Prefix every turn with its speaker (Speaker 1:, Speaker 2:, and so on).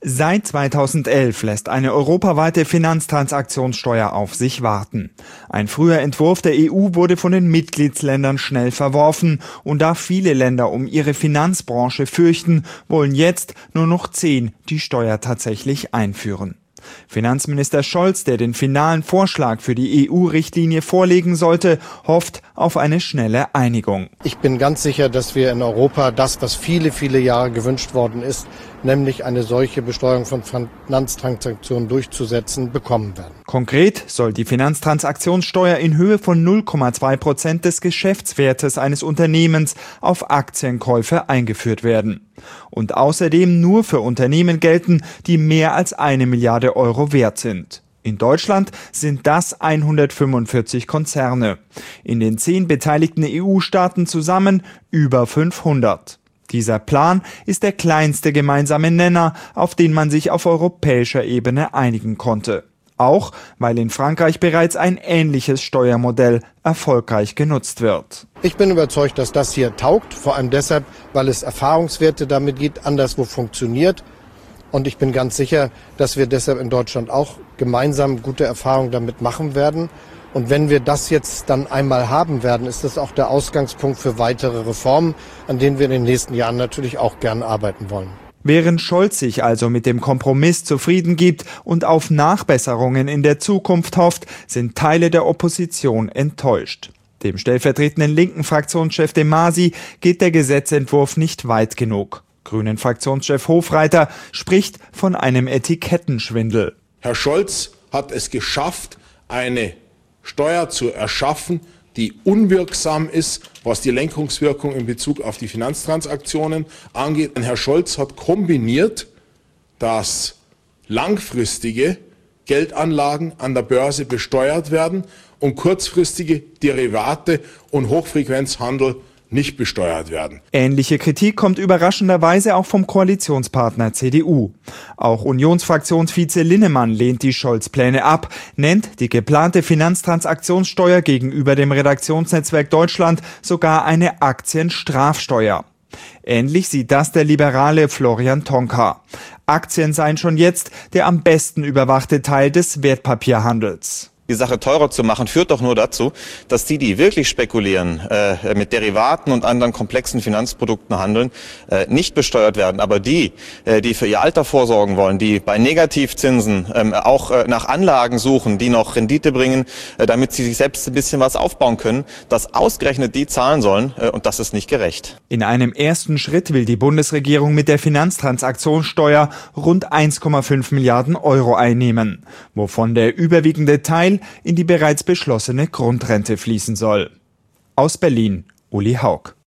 Speaker 1: Seit 2011 lässt eine europaweite Finanztransaktionssteuer auf sich warten. Ein früher Entwurf der EU wurde von den Mitgliedsländern schnell verworfen, und da viele Länder um ihre Finanzbranche fürchten, wollen jetzt nur noch 10 die Steuer tatsächlich einführen. Finanzminister Scholz, der den finalen Vorschlag für die EU-Richtlinie vorlegen sollte, hofft auf eine schnelle Einigung.
Speaker 2: Ich bin ganz sicher, dass wir in Europa das, was viele, viele Jahre gewünscht worden ist, nämlich eine solche Besteuerung von Finanztransaktionen durchzusetzen, bekommen werden.
Speaker 1: Konkret soll die Finanztransaktionssteuer in Höhe von 0,2% des Geschäftswertes eines Unternehmens auf Aktienkäufe eingeführt werden. Und außerdem nur für Unternehmen gelten, die mehr als 1 Milliarde Euro wert sind. In Deutschland sind das 145 Konzerne. In den 10 beteiligten EU-Staaten zusammen über 500. Dieser Plan ist der kleinste gemeinsame Nenner, auf den man sich auf europäischer Ebene einigen konnte. Auch weil in Frankreich bereits ein ähnliches Steuermodell erfolgreich genutzt wird.
Speaker 2: Ich bin überzeugt, dass das hier taugt, vor allem deshalb, weil es Erfahrungswerte damit gibt, anderswo funktioniert. Und ich bin ganz sicher, dass wir deshalb in Deutschland auch gemeinsam gute Erfahrungen damit machen werden. Und wenn wir das jetzt dann einmal haben werden, ist das auch der Ausgangspunkt für weitere Reformen, an denen wir in den nächsten Jahren natürlich auch gern arbeiten wollen.
Speaker 1: Während Scholz sich also mit dem Kompromiss zufrieden gibt und auf Nachbesserungen in der Zukunft hofft, sind Teile der Opposition enttäuscht. Dem stellvertretenden linken Fraktionschef de Masi geht der Gesetzentwurf nicht weit genug. Grünen-Fraktionschef Hofreiter spricht von einem Etikettenschwindel.
Speaker 3: Herr Scholz hat es geschafft, eine Steuer zu erschaffen, die unwirksam ist, was die Lenkungswirkung in Bezug auf die Finanztransaktionen angeht. Und Herr Scholz hat kombiniert, dass langfristige Geldanlagen an der Börse besteuert werden und kurzfristige Derivate und Hochfrequenzhandel nicht besteuert werden.
Speaker 1: Ähnliche Kritik kommt überraschenderweise auch vom Koalitionspartner CDU. Auch Unionsfraktionsvize Linnemann lehnt die Scholz-Pläne ab, nennt die geplante Finanztransaktionssteuer gegenüber dem Redaktionsnetzwerk Deutschland sogar eine Aktienstrafsteuer. Ähnlich sieht das der liberale Florian Tonka. Aktien seien schon jetzt der am besten überwachte Teil des Wertpapierhandels.
Speaker 4: Die Sache teurer zu machen, führt doch nur dazu, dass die wirklich spekulieren, mit Derivaten und anderen komplexen Finanzprodukten handeln, nicht besteuert werden. Aber die für ihr Alter vorsorgen wollen, die bei Negativzinsen auch nach Anlagen suchen, die noch Rendite bringen, damit sie sich selbst ein bisschen was aufbauen können, dass ausgerechnet die zahlen sollen, und das ist nicht gerecht.
Speaker 1: In einem ersten Schritt will die Bundesregierung mit der Finanztransaktionssteuer rund 1,5 Milliarden Euro einnehmen, wovon der überwiegende Teil in die bereits beschlossene Grundrente fließen soll. Aus Berlin, Uli Haug.